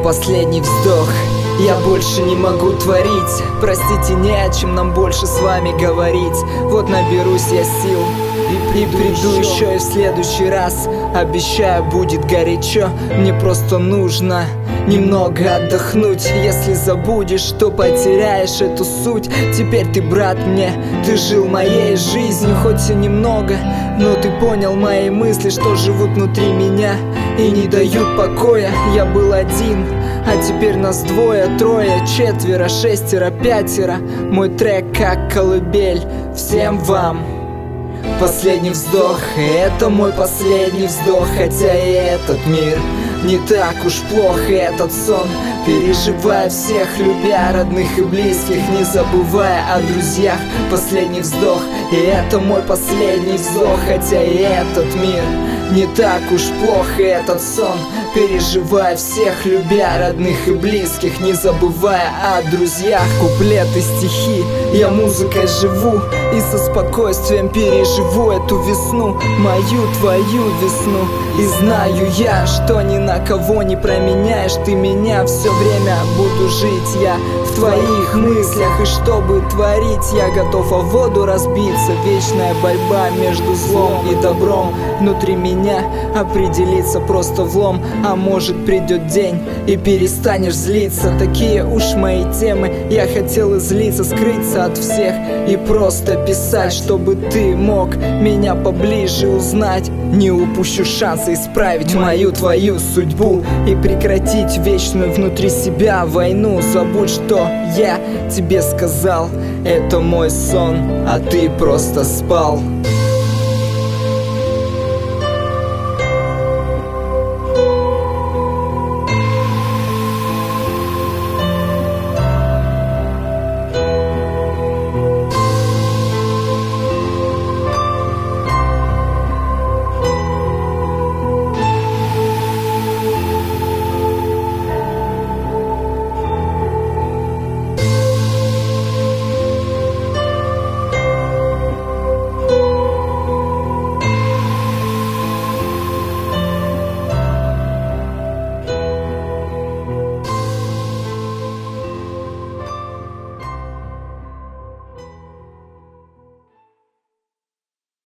последний вздох. Я больше не могу творить. Простите, не о чем нам больше с вами говорить. Вот наберусь я сил и приду еще и в следующий раз. Обещаю, будет горячо. Мне просто нужно немного отдохнуть. Если забудешь, то потеряешь эту суть. Теперь ты, брат, мне, ты жил моей жизнью, хоть и немного, но ты понял мои мысли, что живут внутри меня и не дают покоя. Я был один, а теперь нас двое, трое, четверо, шестеро, пятеро. Мой трек как колыбель всем вам. Последний вздох, и это мой последний вздох. Хотя и этот мир не так уж плох, и этот сон переживая всех, любя родных и близких, не забывая о друзьях. Последний вздох, и это мой последний вздох. Хотя и этот мир не так уж плох, и этот сон переживая всех, любя родных и близких, не забывая о друзьях. Куплеты, стихи, я музыкой живу и со спокойствием переживу эту весну, мою, твою весну. И знаю я, что ни на кого не променяешь ты меня. Все время буду жить я в твоих мыслях, и чтобы творить, я готов о воду разбиться. Вечная борьба между злом и добром внутри меня определится просто влом. А может, придет день и перестанешь злиться. Такие уж мои темы. Я хотел излиться, скрыться от всех и просто писать, чтобы ты мог меня поближе узнать. Не упущу шанса исправить мою, твою судьбу и прекратить вечную внутри себя войну. Забудь, что я тебе сказал. Это мой сон, а ты просто спал.